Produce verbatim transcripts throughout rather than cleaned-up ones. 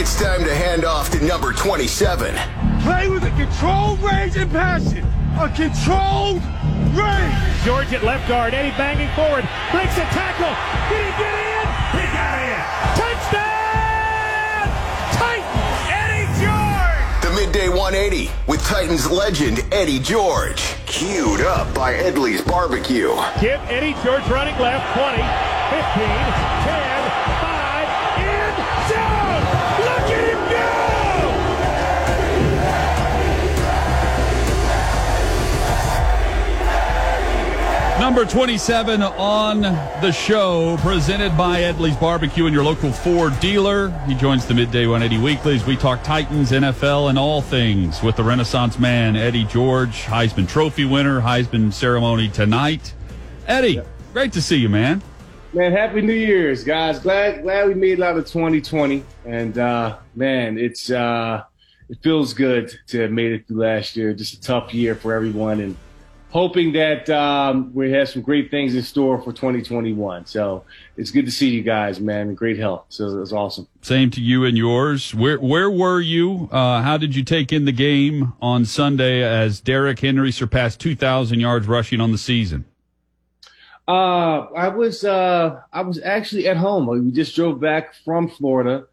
It's time to hand off to number twenty-seven. Play with a controlled range and passion. A controlled range. George at left guard. Eddie banging forward. Breaks a tackle. Did he get in? He got in. Touchdown! Titans, Eddie George! The Midday one eighty with Titans legend Eddie George. Queued up by Edley's Barbecue. Give Eddie George running left. twenty, fifteen, ten, five, and down! Look at him go! Number twenty-seven on the show, presented by Edley's Barbecue and your local Ford dealer. He joins the Midday one eighty Weeklies. We talk Titans, N F L, and all things with the Renaissance man, Eddie George, Heisman Trophy winner, Heisman ceremony tonight. Eddie, great to see you, man. Man, Happy New Year's, guys. Glad glad we made it out of twenty twenty. And, uh, man, it's uh, it feels good to have made it through last year. Just a tough year for everyone. And hoping that um, we have some great things in store for twenty twenty-one. So it's good to see you guys, man. Great health. So it was awesome. Same to you and yours. Where where were you? Uh, how did you take in the game on Sunday as Derrick Henry surpassed two thousand yards rushing on the season? Uh, I was uh, I was actually at home. We just drove back from Florida,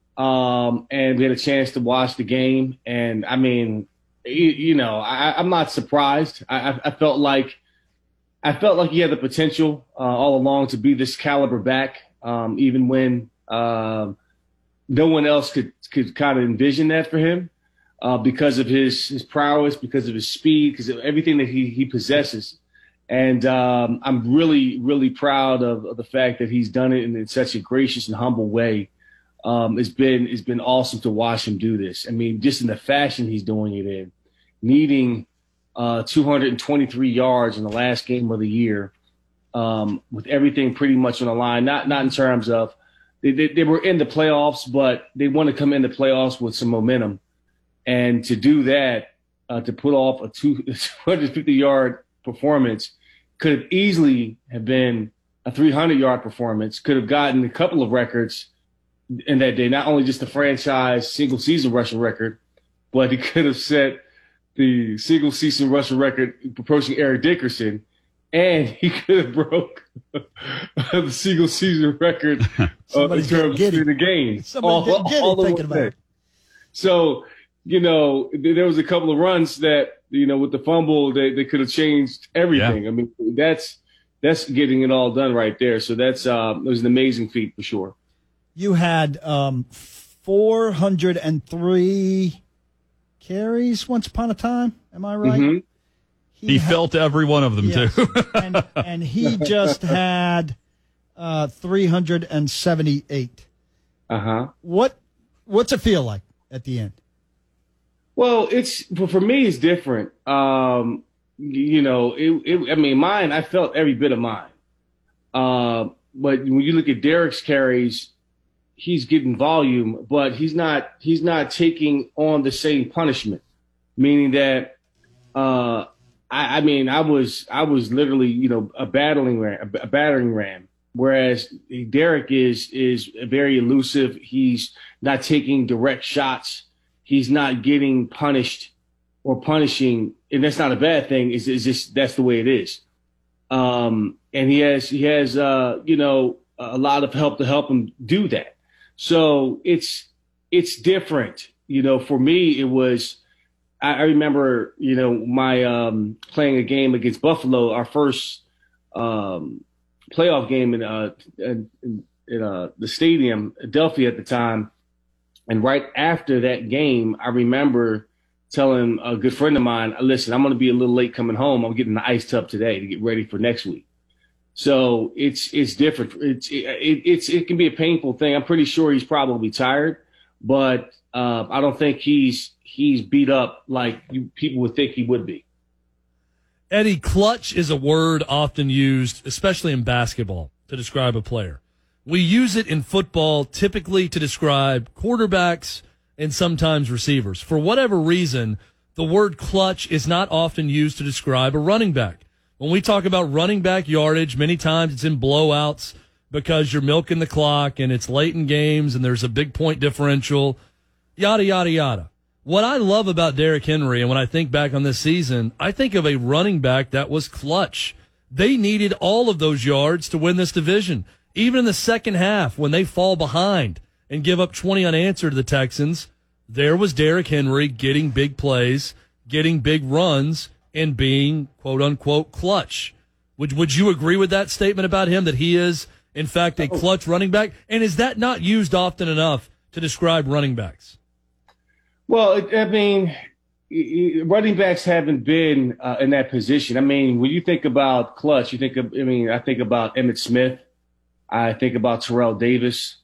um, and we had a chance to watch the game. And I mean, you, you know, I, I'm not surprised. I, I felt like I felt like he had the potential uh, all along to be this caliber back, um, even when uh, no one else could could kind of envision that for him uh, because of his his prowess, because of his speed, because of everything that he he possesses. And um, I'm really, really proud of, of the fact that he's done it in, in such a gracious and humble way. Um, it's been it's been awesome to watch him do this. I mean, just in the fashion he's doing it in, needing uh, two hundred twenty-three yards in the last game of the year, um, with everything pretty much on the line. Not not in terms of they, they, they were in the playoffs, but they want to come in the playoffs with some momentum. And to do that, uh, to put off a two hundred fifty yard performance could have easily have been a three hundred yard performance, could have gotten a couple of records in that day, not only just the franchise single season rushing record, but he could have set the single season rushing record approaching Eric Dickerson, and he could have broke the single season record uh, in terms of the game. Somebody all, get all thinking about it. So, you know, there was a couple of runs that, you know, with the fumble, they, they could have changed everything. Yeah. I mean, that's that's getting it all done right there. So that's uh, it was an amazing feat for sure. You had um, four hundred three carries once upon a time. Am I right? Mm-hmm. He, he had, felt every one of them, yes. too. and, and he just had uh, three hundred seventy-eight. Uh-huh. What, what's it feel like at the end? Well, it's for me, it's different. Um, you know, it, it, I mean, mine, I felt every bit of mine. Uh, but when you look at Derrick's carries, he's getting volume, but he's not he's not taking on the same punishment. Meaning that, uh, I, I mean, I was I was literally, you know, a battling ram, a battering ram. Whereas Derrick is is very elusive. He's not taking direct shots. He's not getting punished or punishing, and that's not a bad thing. It's, it's just that's the way it is. Um, and he has he has uh, you know a lot of help to help him do that. So it's it's different. You know, for me, it was. I, I remember, you know, my um, playing a game against Buffalo, our first um, playoff game in uh, in, in uh, the stadium, Adelphia at the time. And right after that game, I remember telling a good friend of mine, listen, I'm going to be a little late coming home. I'm getting the ice tub today to get ready for next week. So it's it's different. It's it, it's it can be a painful thing. I'm pretty sure he's probably tired, but uh, I don't think he's he's beat up like you, people would think he would be. Eddie, clutch is a word often used, especially in basketball, to describe a player. We use it in football typically to describe quarterbacks and sometimes receivers. For whatever reason, the word clutch is not often used to describe a running back. When we talk about running back yardage, many times it's in blowouts, because you're milking the clock and it's late in games and there's a big point differential, yada, yada, yada. What I love about Derrick Henry, and when I think back on this season, I think of a running back that was clutch. They needed all of those yards to win this division. Even in the second half, when they fall behind and give up twenty unanswered to the Texans, there was Derrick Henry getting big plays, getting big runs, and being, quote-unquote, clutch. Would would you agree with that statement about him, that he is, in fact, a clutch running back? And is that not used often enough to describe running backs? Well, I mean, running backs haven't been uh, in that position. I mean, when you think about clutch, you think of, I mean, I think about Emmitt Smith. I think about Terrell Davis.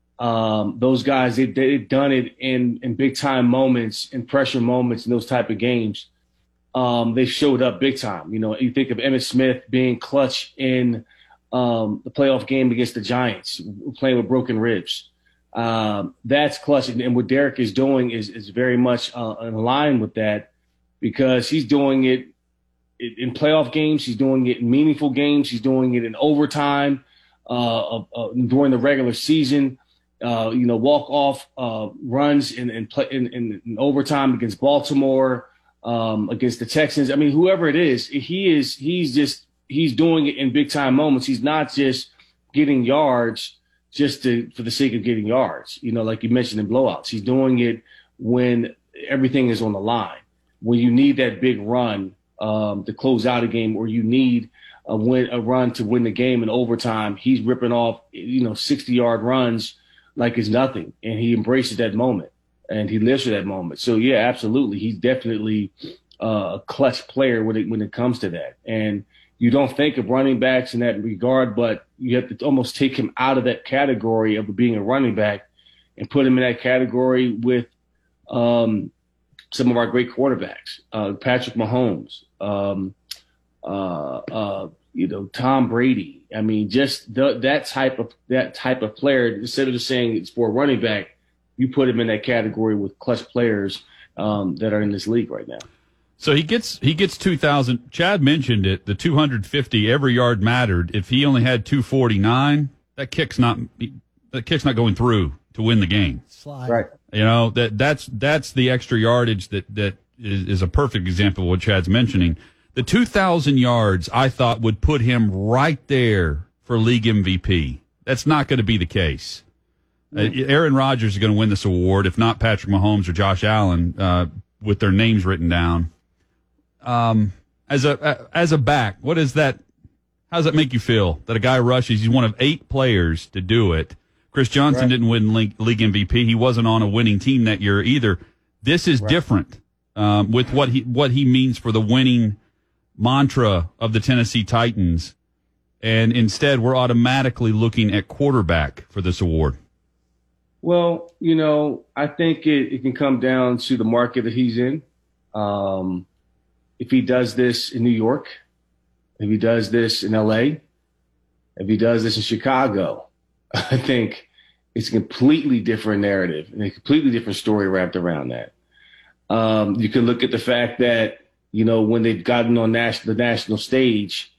Um, those guys, they, they've done it in, in big time moments, in pressure moments, in those type of games. Um, they showed up big time. You know, you think of Emmitt Smith being clutch in um, the playoff game against the Giants, playing with broken ribs. Um, that's clutch. And, and what Derrick is doing is, is very much uh, in line with that, because he's doing it in playoff games. He's doing it in meaningful games. He's doing it in overtime, uh, uh, during the regular season. Uh, you know, walk-off uh, runs in in, play, in in in overtime against Baltimore, um, against the Texans. I mean, whoever it is, he is he's just he's doing it in big-time moments. He's not just getting yards just to, for the sake of getting yards. You know, like you mentioned in blowouts, he's doing it when everything is on the line, when you need that big run um, to close out a game, or you need a win a run to win the game in overtime. He's ripping off, you know, sixty-yard runs like it's nothing, and he embraces that moment, and he lives for that moment. So, yeah, absolutely. He's definitely uh, a clutch player when it, when it comes to that. And you don't think of running backs in that regard, but you have to almost take him out of that category of being a running back and put him in that category with um, some of our great quarterbacks, uh, Patrick Mahomes, um, uh, uh, you know, Tom Brady. I mean, just the, that type of that type of player. Instead of just saying it's for a running back, you put him in that category with clutch players um, that are in this league right now. So he gets he gets two thousand. Chad mentioned it. The two hundred fifty, every yard mattered. If he only had two forty-nine, that kick's not that kick's not going through to win the game. Slide. Right. You know, that that's that's the extra yardage that that is, is a perfect example of what Chad's mentioning. The two thousand yards, I thought, would put him right there for league M V P. That's not going to be the case. Mm-hmm. Uh, Aaron Rodgers is going to win this award, if not Patrick Mahomes or Josh Allen, uh, with their names written down. Um, as a uh, as a back, what is that? How does that make you feel that a guy rushes? He's one of eight players to do it. Chris Johnson right. didn't win league, league M V P. He wasn't on a winning team that year either. This is right. different um, with what he what he means for the winning mantra of the Tennessee Titans, and instead we're automatically looking at quarterback for this award. Well, you know, I think it, it can come down to the market that he's in. Um, if he does this in New York, if he does this in L A, if he does this in Chicago, I think it's a completely different narrative and a completely different story wrapped around that. Um, you can look at the fact that, you know, when they've gotten on national, the national stage,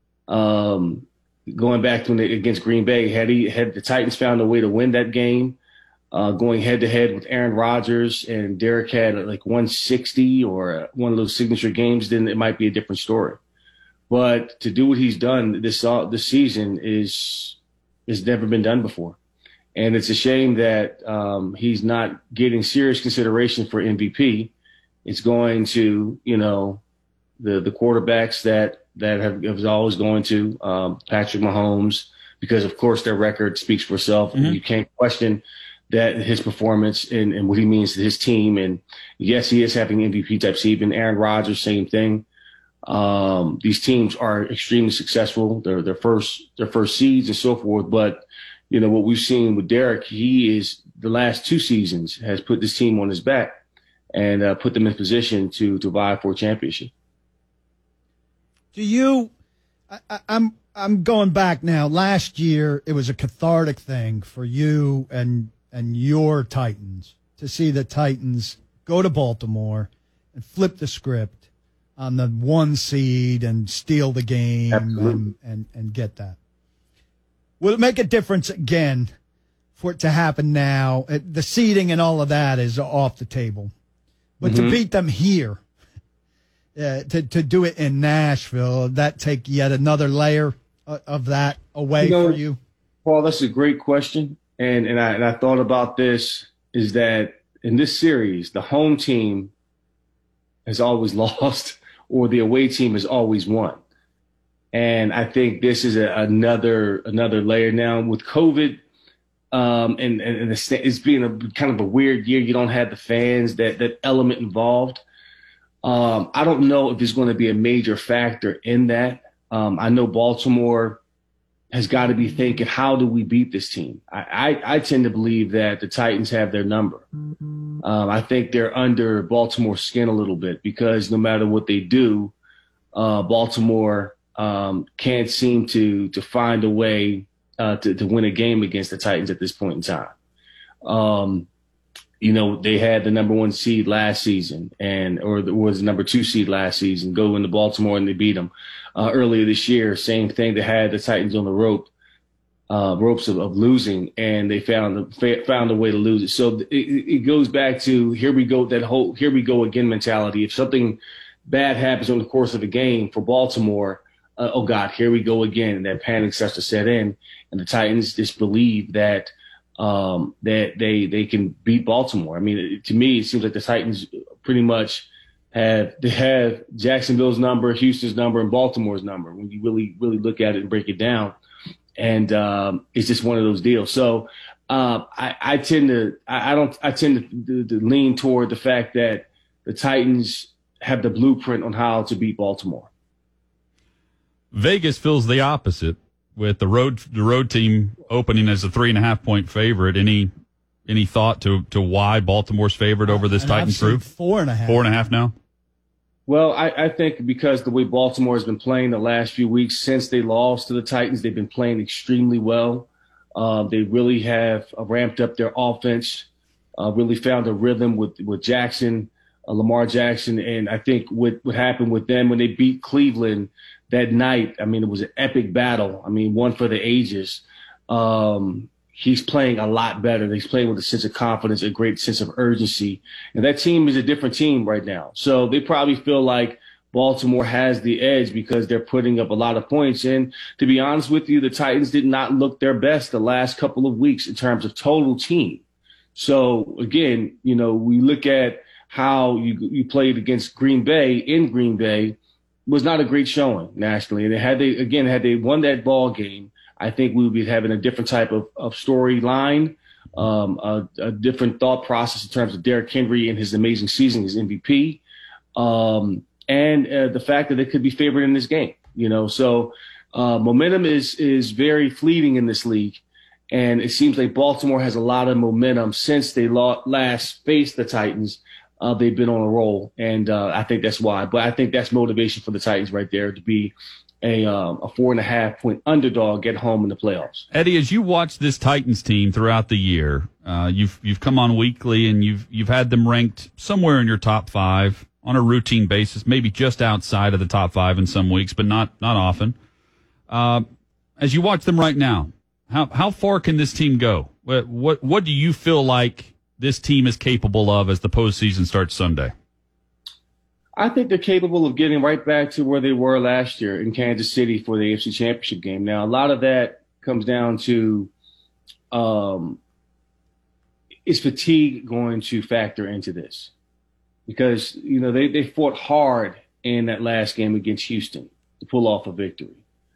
um, going back to when they, against Green Bay, had he had the Titans found a way to win that game, uh, going head to head with Aaron Rodgers, and Derrick had like one sixty or one of those signature games, then it might be a different story. But to do what he's done this uh, this season is has never been done before, and it's a shame that um, he's not getting serious consideration for M V P. It's going to, you know, the, the quarterbacks that, that have, have always going to, um, Patrick Mahomes, because of course their record speaks for itself. Mm-hmm. You can't question that his performance and, and what he means to his team. And yes, he is having M V P type season. Aaron Rodgers, same thing. Um, these teams are extremely successful. They're their first, their first seeds and so forth. But, you know, what we've seen with Derrick, he is the last two seasons has put this team on his back and uh, put them in position to to vie for a championship. Do you? I, I'm I'm going back now. Last year, it was a cathartic thing for you and and your Titans to see the Titans go to Baltimore and flip the script on the one seed and steal the game and, and and get that. will it make a difference again for it to happen now? Uh, The seeding and all of that is off the table. But Mm-hmm. to beat them here, uh, to, to do it in Nashville, that take yet another layer of, of that away You know, for you? Paul, that's a great question. And, and, I, and I thought about this, is that in this series, the home team has always lost or the away team has always won. And I think this is a, another another layer now with COVID, um, and, and, and it's, it's being a kind of a weird year. You don't have the fans, that that element involved. Um, I don't know if there's going to be a major factor in that. Um, I know Baltimore has got to be thinking, how do we beat this team? I, I, I tend to believe that the Titans have their number. Um, I think they're under Baltimore's skin a little bit because no matter what they do, uh, Baltimore um, can't seem to to find a way uh, to, to win a game against the Titans at this point in time. Um, you know, they had the number one seed last season, and or the, was the number two seed last season, go into Baltimore and they beat them. Uh, earlier this year, same thing. They had the Titans on the rope, uh, ropes of, of losing, and they found found a way to lose it. So it, it goes back to here we go, that whole here we go again mentality. If something bad happens over the course of a game for Baltimore, uh, oh God, here we go again, and that panic starts to set in, and the Titans just believe that um, that they they can beat Baltimore. I mean, it, to me, it seems like the Titans pretty much have they have Jacksonville's number, Houston's number, and Baltimore's number when you really really look at it and break it down. And um, it's just one of those deals. So uh, I, I tend to I, I don't I tend to, to, to lean toward the fact that the Titans have the blueprint on how to beat Baltimore. Vegas feels the opposite with the road the road team opening as a three and a half point favorite. Any any thought to to why Baltimore's favored over this And Titans I've seen group? Four and a half. Four and a half now. Well, I, I think because the way Baltimore has been playing the last few weeks since they lost to the Titans, they've been playing extremely well. Uh, they really have uh, ramped up their offense, uh, really found a rhythm with, with Jackson, uh, Lamar Jackson. And I think what, what happened with them when they beat Cleveland that night, I mean, it was an epic battle. I mean, one for the ages. Um, He's playing a lot better. He's playing with a sense of confidence, a great sense of urgency. And that team is a different team right now. So they probably feel like Baltimore has the edge because they're putting up a lot of points. And to be honest with you, the Titans did not look their best the last couple of weeks in terms of total team. So, again, you know, we look at how you, you played against Green Bay in Green Bay was not a great showing nationally. And had they, again, had they won that ball game, I think we would be having a different type of, of storyline, um, a, a different thought process in terms of Derrick Henry and his amazing season as M V P, um, and uh, the fact that they could be favored in this game. You know, so uh, momentum is is very fleeting in this league, and it seems like Baltimore has a lot of momentum since they last faced the Titans. Uh, they've been on a roll, and uh, I think that's why. But I think that's motivation for the Titans right there to be a um, a four and a half point underdog at home in the playoffs. Eddie, as you watch this Titans team throughout the year, uh, you've you've come on weekly and you've you've had them ranked somewhere in your top five on a routine basis, maybe just outside of the top five in some weeks, but not not often. Uh, as you watch them right now, how how far can this team go? What what what do you feel like this team is capable of as the postseason starts Sunday? I think they're capable of getting right back to where they were last year in Kansas City for the A F C Championship game. Now, a lot of that comes down to um, is fatigue going to factor into this? Because, you know, they, they fought hard in that last game against Houston to pull off a victory.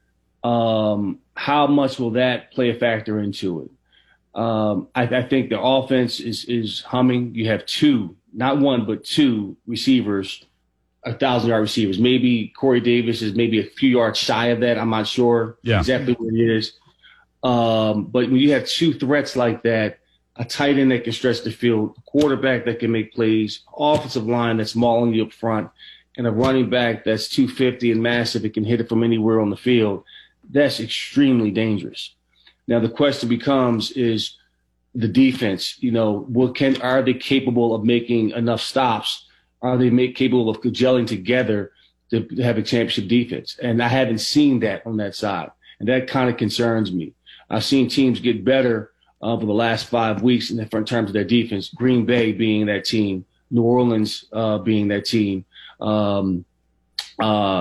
Um, how much will that play a factor into it? Um, I, I think the offense is, is humming. You have two, not one, but two receivers, a thousand yard receivers. Maybe Corey Davis is maybe a few yards shy of that. I'm not sure yeah. exactly where he is. Um, but when you have two threats like that, a tight end that can stretch the field, a quarterback that can make plays, offensive line that's mauling you up front, and a running back that's two fifty and massive, it can hit it from anywhere on the field, that's extremely dangerous. Now the question becomes is the defense, you know, what can are they capable of making enough stops? Are they make, capable of gelling together to, to have a championship defense? And I haven't seen that on that side. And that kind of concerns me. I've seen teams get better uh, over the last five weeks in, in terms of their defense. Green Bay being that team, New Orleans uh, being that team, um, uh,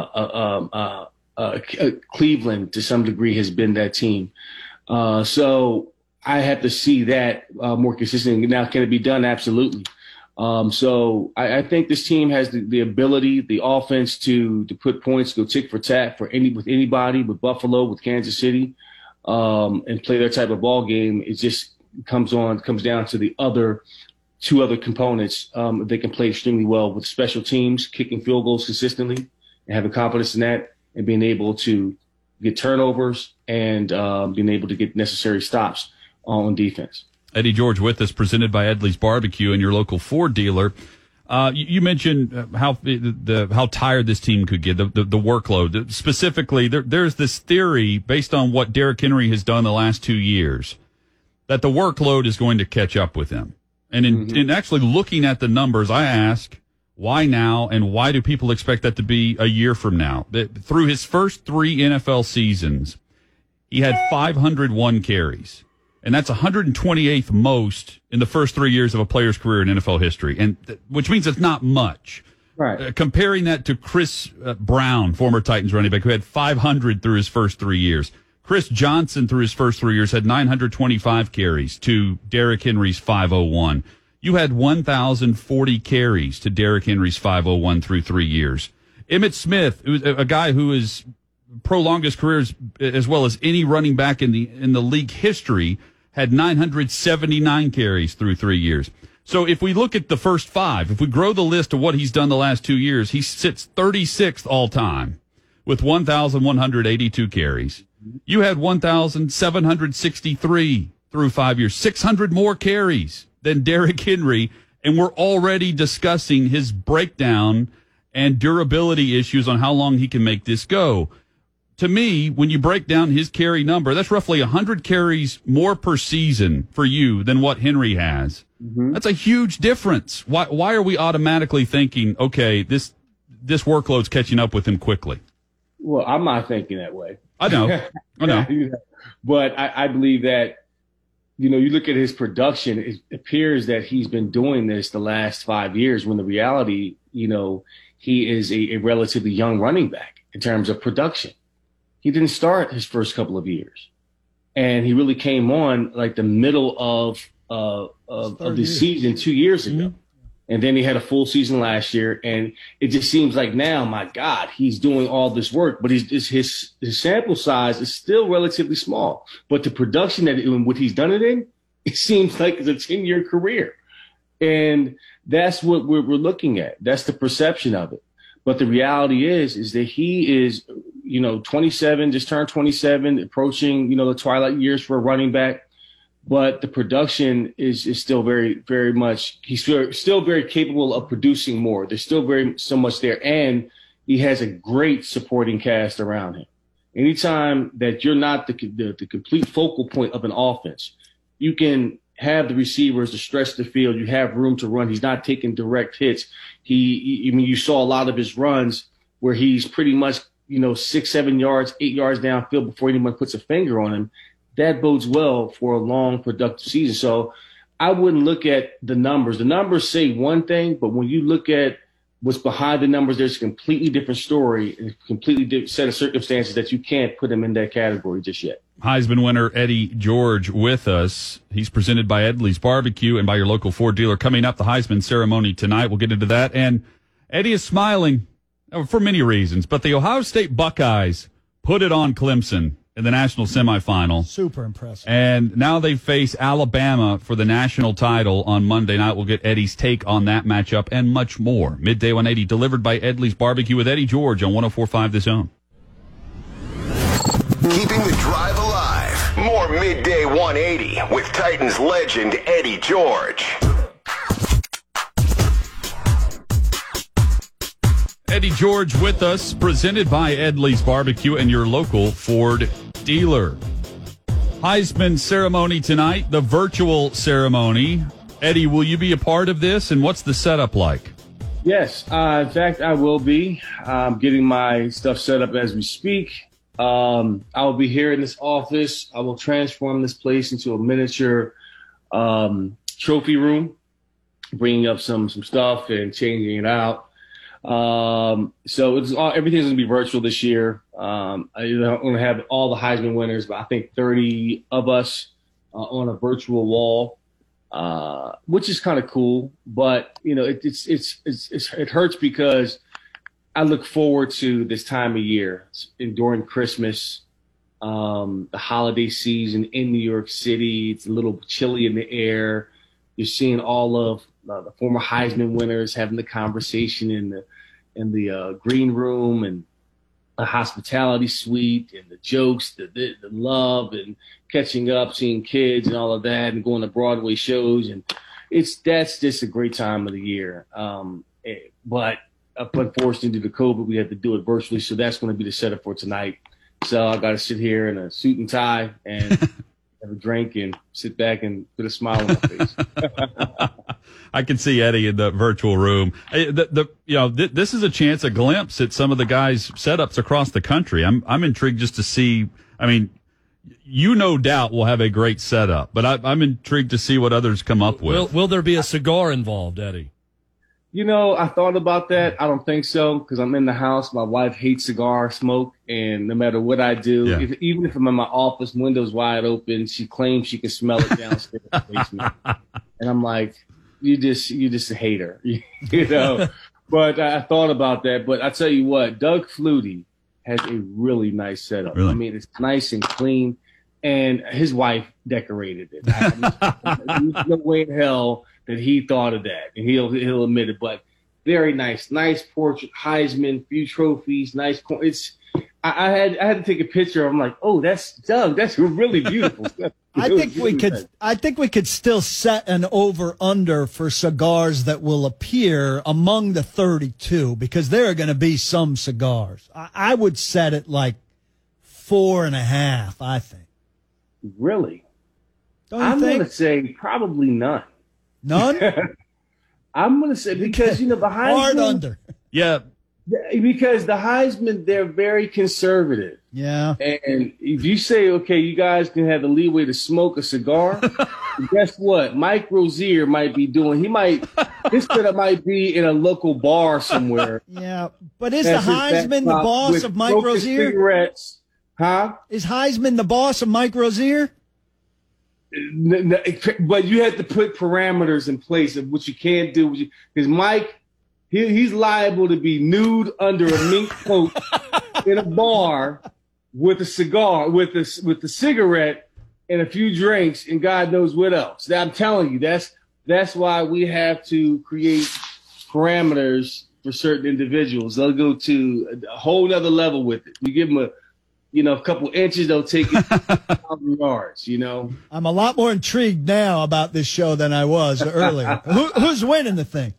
uh, uh, uh, Cleveland to some degree has been that team. Uh, so I have to see that uh, more consistently. Now, can it be done? Absolutely. Um, so I, I think this team has the, the ability, the offense to to put points, go tick for tat for any with anybody, with Buffalo, with Kansas City, um, and play their type of ball game. It just comes on comes down to the other two other components. Um, they can play extremely well with special teams, kicking field goals consistently, and having confidence in that, and being able to get turnovers and um, being able to get necessary stops on defense. Eddie George with us, presented by Edley's Barbecue and your local Ford dealer. Uh, you, you mentioned how the, the how tired this team could get, the, the, the workload. Specifically, there, there's this theory based on what Derrick Henry has done the last two years that the workload is going to catch up with him. And in, mm-hmm. in actually looking at the numbers, I ask, why now, and why do people expect that to be a year from now? That through his first three N F L seasons, he had five hundred one carries. And that's one hundred twenty-eighth most in the first three years of a player's career in N F L history, and th- which means it's not much. Right. Uh, comparing that to Chris uh, Brown, former Titans running back, who had five hundred through his first three years. Chris Johnson, through his first three years, had nine hundred twenty-five carries to Derrick Henry's five oh one. You had one thousand forty carries to Derrick Henry's five oh one through three years. Emmitt Smith, who's a, a guy who is prolonged his career as, as well as any running back in the in the league history, had nine hundred seventy-nine carries through three years. So if we look at the first five, if we grow the list of what he's done the last two years, he sits thirty-sixth all time with one thousand one hundred eighty-two carries. You had one thousand seven hundred sixty-three through five years, six hundred more carries than Derrick Henry, and we're already discussing his breakdown and durability issues on how long he can make this go. To me, when you break down his carry number, that's roughly one hundred carries more per season for you than what Henry has. Mm-hmm. That's a huge difference. Why why are we automatically thinking, okay, this this workload's catching up with him quickly? Well, I'm not thinking that way. I know. I know. But I, I believe that, you know, you look at his production, it appears that he's been doing this the last five years when the reality, you know, he is a, a relatively young running back in terms of production. He didn't start his first couple of years, and he really came on like the middle of uh, of, of the season two years ago. Mm-hmm. And then he had a full season last year, and it just seems like now, my God, he's doing all this work, but his his his sample size is still relatively small. But the production that in what he's done it in, it seems like it's a ten-year career, and that's what we're, we're looking at. That's the perception of it. But the reality is, is that he is, you know, twenty-seven, just turned twenty-seven, approaching, you know, the twilight years for a running back. But the production is, is still very, very much, he's still, still very capable of producing more. There's still very so much there. And he has a great supporting cast around him. Anytime that you're not the, the, the complete focal point of an offense, you can have the receivers to stretch the field. You have room to run. He's not taking direct hits. He, he I mean, you saw a lot of his runs where he's pretty much, you know, six, seven yards, eight yards downfield before anyone puts a finger on him. That bodes well for a long, productive season. So I wouldn't look at the numbers. The numbers say one thing, but when you look at what's behind the numbers, there's a completely different story, a completely different set of circumstances that you can't put him in that category just yet. Heisman winner Eddie George with us. He's presented by Edley's Barbecue and by your local Ford dealer. Coming up, the Heisman ceremony tonight. We'll get into that. And Eddie is smiling for many reasons, but the Ohio State Buckeyes put it on Clemson in the national semifinal. Super impressive. And now they face Alabama for the national title on Monday night. We'll get Eddie's take on that matchup and much more. Midday one eighty, delivered by Edley's Barbecue with Eddie George on one oh four point five The Zone. Keeping the drive alive. More Midday one eighty with Titans legend Eddie George. Eddie George with us, presented by Edley's Barbecue and your local Ford dealer. Heisman ceremony tonight, the virtual ceremony. Eddie, will you be a part of this, and what's the setup like? Yes, uh, in fact, I will be. I'm getting my stuff set up as we speak. Um, I will be here in this office. I will transform this place into a miniature um, trophy room, bringing up some some stuff and changing it out. Um, so it's all, everything's going to be virtual this year. Um, I'm going to have all the Heisman winners, but I think thirty of us uh, on a virtual wall, uh, which is kind of cool. But you know, it, it's, it's it's it's it hurts because I look forward to this time of year and during Christmas, um, the holiday season in New York City. It's a little chilly in the air. You're seeing all of uh, the former Heisman winners having the conversation in the in the uh, green room and the hospitality suite and the jokes, the, the the love and catching up, seeing kids and all of that, and going to Broadway shows. And it's that's just a great time of the year. Um, it, but unfortunately, due to COVID, we had to do it virtually. So that's going to be the setup for tonight. So I got to sit here in a suit and tie and have a drink and sit back and put a smile on my face. I can see Eddie in the virtual room. The, the you know th- this is a chance, a glimpse at some of the guys' setups across the country. I'm I'm intrigued just to see. I mean, you no doubt will have a great setup, but I, I'm intrigued to see what others come up with. Will, will there be a cigar involved, Eddie? You know, I thought about that. I don't think so because I'm in the house. My wife hates cigar smoke, and no matter what I do, Yeah. if, even if I'm in my office, windows wide open, she claims she can smell it downstairs in the basement. And I'm like, you just, you just a hater, you know. But I thought about that. But I tell you what, Doug Flutie has a really nice setup. Really? I mean, it's nice and clean, and his wife decorated it. I, there's no way in hell that he thought of that, and he'll he'll admit it. But very nice, nice portrait, Heisman, few trophies, nice. It's I, I had I had to take a picture. I'm like, oh, that's Doug. That's really beautiful. I It was think we really could. nice. I think we could still set an over under for cigars that will appear among the thirty-two because there are going to be some cigars. I, I would set it like four and a half. I think. Really, Don't you I'm think? gonna say probably none. None. I'm gonna say because you know the Hard Heisman, under. Yeah, because the Heisman they're very conservative. Yeah. And if you say, okay, you guys can have the leeway to smoke a cigar, guess what? Mike Rozier might be doing, he might, his setup might be in a local bar somewhere. Yeah. But is the That's his Heisman the backdrop boss with of Mike smoking Rozier? Cigarettes. Huh? Is Heisman the boss of Mike Rozier? N- n- But you have to put parameters in place of what you can't do. Because Mike, he, he's liable to be nude under a mink coat in a bar with a cigar, with a, with a cigarette and a few drinks and God knows what else. I'm telling you, that's that's why we have to create parameters for certain individuals. They'll go to a whole nother level with it. You give them a, you know, a couple inches, they'll take it a thousand yards, you know. I'm a lot more intrigued now about this show than I was earlier. Who, who's winning the thing?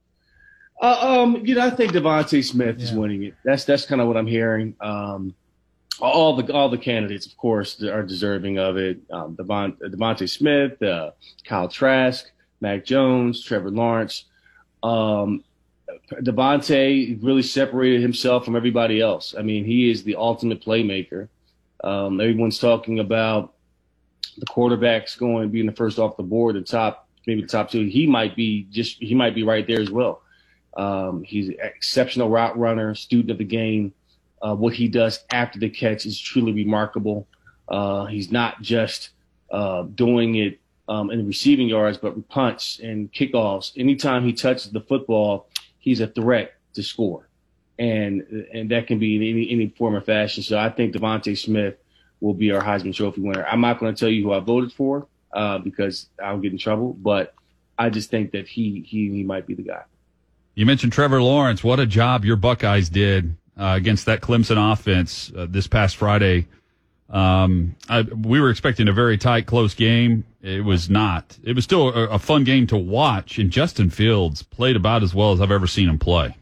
Uh, um, you know, I think Devontae Smith is Yeah. winning it. That's that's kind of what I'm hearing. Um, all the all the candidates, of course, are deserving of it. Um, Devon, Devontae Smith, uh, Kyle Trask, Mac Jones, Trevor Lawrence. Um, Devontae really separated himself from everybody else. I mean, he is the ultimate playmaker. Um, everyone's talking about the quarterbacks going being the first off the board, the top, maybe the top two. He might be just he might be right there as well. Um, he's an exceptional route runner, student of the game. Uh, what he does after the catch is truly remarkable. Uh, he's not just uh, doing it um, in the receiving yards, but punts and kickoffs. Anytime he touches the football, he's a threat to score, and and that can be in any any form or fashion. So I think Devontae Smith will be our Heisman Trophy winner. I'm not going to tell you who I voted for uh, because I'll get in trouble, but I just think that he he he might be the guy. you mentioned Trevor Lawrence. What a job your Buckeyes did uh, against that Clemson offense uh, this past Friday. Um, I, we were expecting a very tight, close game. It was not. It was still a, a fun game to watch, and Justin Fields played about as well as I've ever seen him play.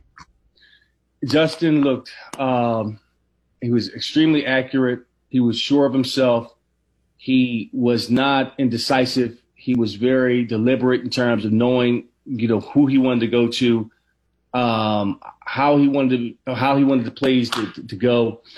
Justin looked, um, he was extremely accurate. He was sure of himself. He was not indecisive. He was very deliberate in terms of knowing, you know, who he wanted to go to, um, how he wanted to, how he wanted the plays to, to go.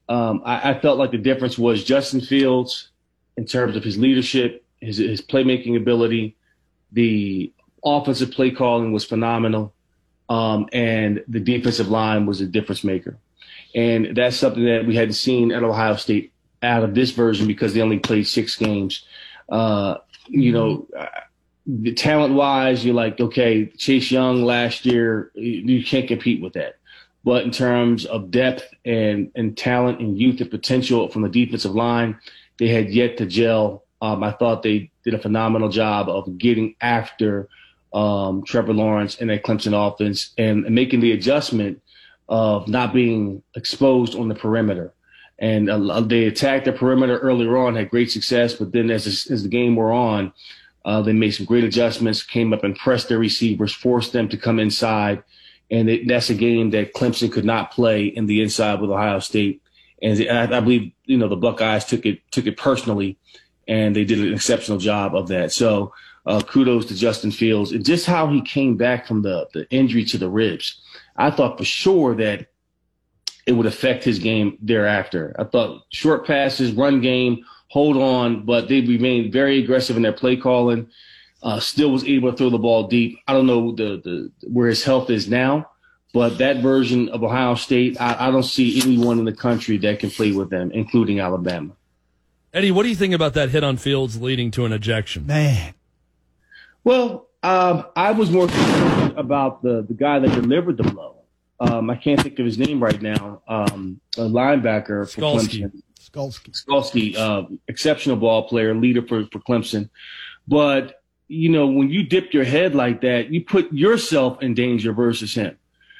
Um, I, I felt like the difference was Justin Fields in terms of his leadership, his, his playmaking ability. The offensive play calling was phenomenal, um, and the defensive line was a difference maker. And that's something that we hadn't seen at Ohio State out of this version because they only played six games. Uh, you know, the talent-wise, you're like, okay, Chase Young last year, you can't compete with that. But in terms of depth and, and talent and youth and potential from the defensive line, they had yet to gel. Um, I thought they did a phenomenal job of getting after um, Trevor Lawrence and that Clemson offense and making the adjustment of not being exposed on the perimeter. And uh, they attacked the perimeter earlier on, had great success, but then as, as the game wore on, uh, they made some great adjustments, came up and pressed their receivers, forced them to come inside. And it, that's a game that Clemson could not play in the inside with Ohio State. And I, I believe, you know, the Buckeyes took it took it personally, and they did an exceptional job of that. So uh, kudos to Justin Fields and just how he came back from the, the injury to the ribs. I thought for sure that it would affect his game thereafter. I thought short passes, run game, hold on, but they remained very aggressive in their play calling. Uh, still was able to throw the ball deep. I don't know the, the where his health is now, but that version of Ohio State, I, I don't see anyone in the country that can play with them, including Alabama. Eddie, what do you think about that hit on Fields leading to an ejection? Man. Well, um, I was more concerned about the, the guy that delivered the blow. Um, I can't think of his name right now. Um, a linebacker for Skalski. Clemson. Skalski. Skalski, uh, exceptional ball player, leader for, for Clemson. But, you know, when you dip your head like that, you put yourself in danger versus him.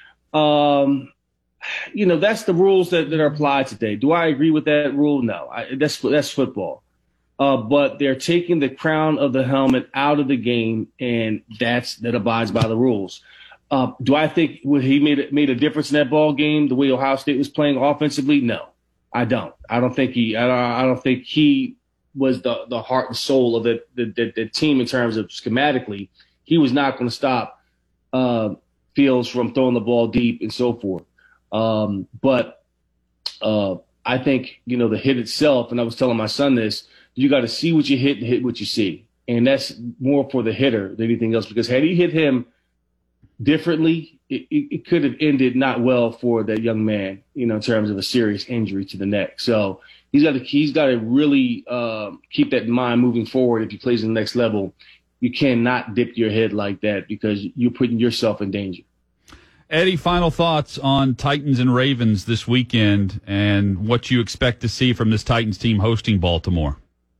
Um, you know, that's the rules that, that are applied today. Do I agree with that rule? No. I, that's that's football. Uh, but they're taking the crown of the helmet out of the game, and that's that abides by the rules. Uh, do I think would he made made a difference in that ball game the way Ohio State was playing offensively? No, I don't. I don't think he. I don't, I don't think he was the the heart and soul of the the, the, the team in terms of schematically. He was not going to stop uh, Fields from throwing the ball deep and so forth. Um, but uh, I think you know the hit itself. And I was telling my son this: you got to see what you hit and hit what you see, and that's more for the hitter than anything else. Because had he hit him differently, it, it, it could have ended not well for that young man, you know, in terms of a serious injury to the neck. So he's got to he's got to really uh, keep that in mind moving forward. If he plays in the next level, you cannot dip your head like that because you're putting yourself in danger. Eddie, final thoughts on Titans and Ravens this weekend and what you expect to see from this Titans team hosting Baltimore.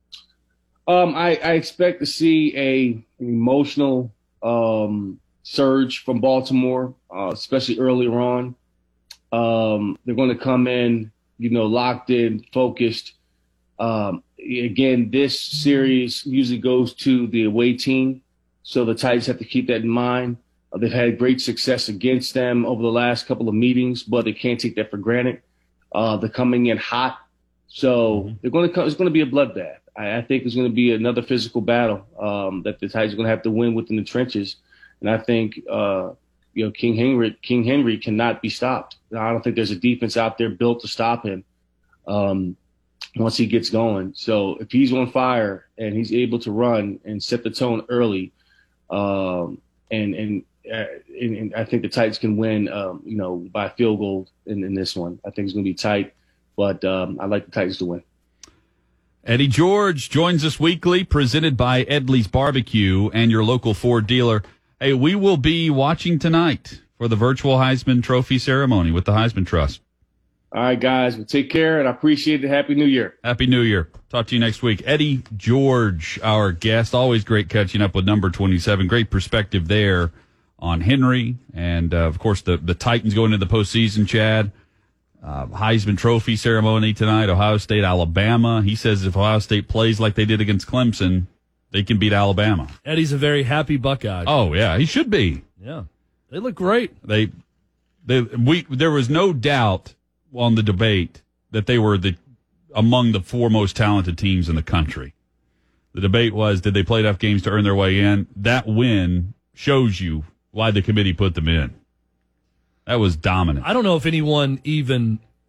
Um, I, I expect to see a an emotional um, surge from Baltimore, uh, especially earlier on. Um, they're going to come in, you know, locked in, focused. Um, again, this series usually goes to the away team, so the Titans have to keep that in mind. Uh, they've had great success against them over the last couple of meetings, but they can't take that for granted. Uh, they're coming in hot, so they're going to come, it's going to be a bloodbath. I, I think it's going to be another physical battle um, that the Titans are going to have to win within the trenches. And I think, uh, you know, King Henry, King Henry cannot be stopped. I don't think there's a defense out there built to stop him um, once he gets going. So if he's on fire and he's able to run and set the tone early, um, and and, uh, and and I think the Titans can win, um, you know, by a field goal in, in this one. I think it's going to be tight, but um, I like the Titans to win. Eddie George joins us weekly, presented by Edley's Barbecue and your local Ford dealer. Hey, we will be watching tonight for the virtual Heisman Trophy ceremony with the Heisman Trust. All right, guys. Well, take care, and I appreciate it. Happy New Year. Happy New Year. Talk to you next week. Eddie George, our guest. Always great catching up with number twenty-seven. Great perspective there on Henry. And, uh, of course, the, the Titans going into the postseason, Chad. Uh, Heisman Trophy ceremony tonight, Ohio State, Alabama. He says if Ohio State plays like they did against Clemson, they can beat Alabama. Eddie's a very happy Buckeye. Oh, yeah, he should be. Yeah. They look great. They, they, we, there was no doubt on the debate that they were the among the four most talented teams in the country. The debate was, did they play enough games to earn their way in? That win shows you why the committee put them in. That was dominant. I don't know if anyone even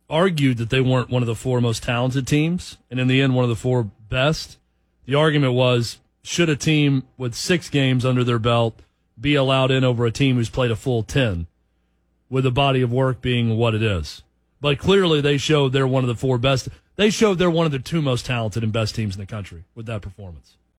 argued that they weren't one of the four most talented teams, and in the end, one of the four best. The argument was, should a team with six games under their belt be allowed in over a team who's played a full ten, with the body of work being what it is? But clearly they showed they're one of the four best. They showed they're one of the two most talented and best teams in the country with that performance.